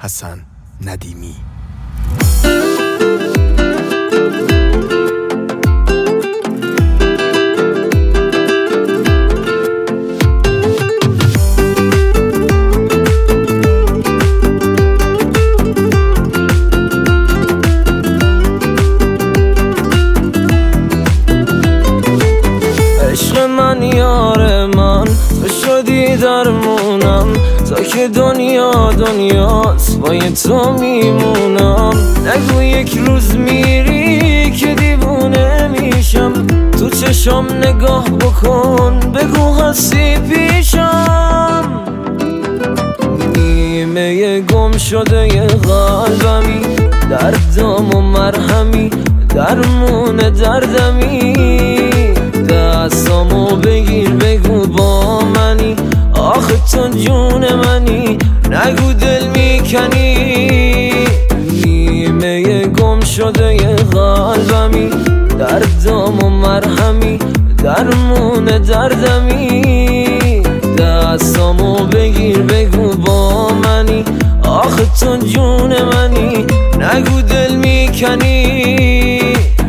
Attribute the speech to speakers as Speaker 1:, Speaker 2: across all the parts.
Speaker 1: حسن ندیمی.
Speaker 2: عشق من یار من تو شدی درمونم، تا که دنیاست با تو میمونم. نگو یک روز میری که دیوونه میشم، تو چشم نگاه بکن بگو هستی پیشم. نیمه گم شده ی قلبمی، دردم و مرهمی درمون دردمی. دستامو بگیر بگو با منی، آخه تو جون منی نگو دل میکنی. نیمه گم شده ی قلبمی، دردم و مرهمی درمون دردمی. دستامو بگیر بگو با منی، آخه تو جون منی نگو دل میکنی.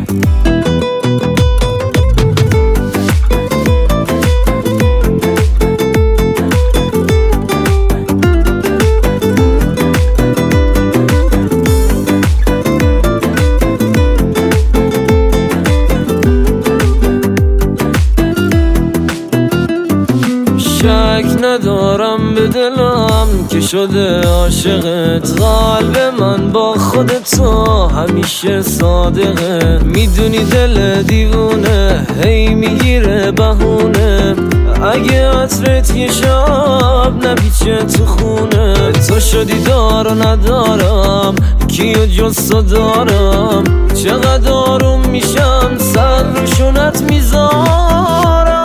Speaker 2: شک ندارم به دلم که شده عاشقت، قلب من با خودت تو همیشه صادقه. میدونی دل دیوونه هی میگیره بهونه، اگه عطرت یه شب نپیچه تو خونه. تو شدی دار و ندارم کیو جز تو دارم، چقدر آروم میشم سر روشونت میذارم.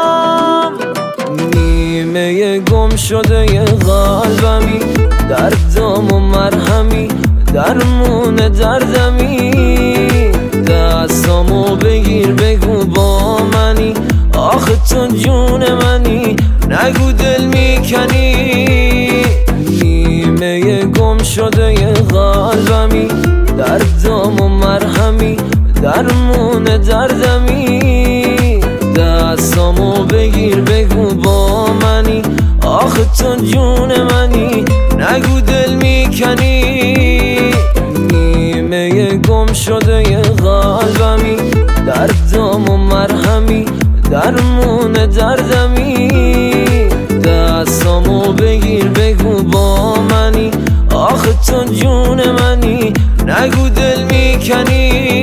Speaker 2: نیمه گم شده ی قلبمی، دردم و مرهمی درمون دردمی. دستامو بگیر بگو با منی، آخه تو جون منی نگو دل میکنی. نیمه گم شده ی قلبمی، دردم و مرهمی درمون دردمی. دستامو بگیر بگو با منی، آخه تو جون منی نگو دل میکنی. نیمه گم شده ی قلبمی، دردم و مرهمی درمون دردمی. دستامو بگیر بگو با منی، آخه تو جون منی نگو دل میکنی.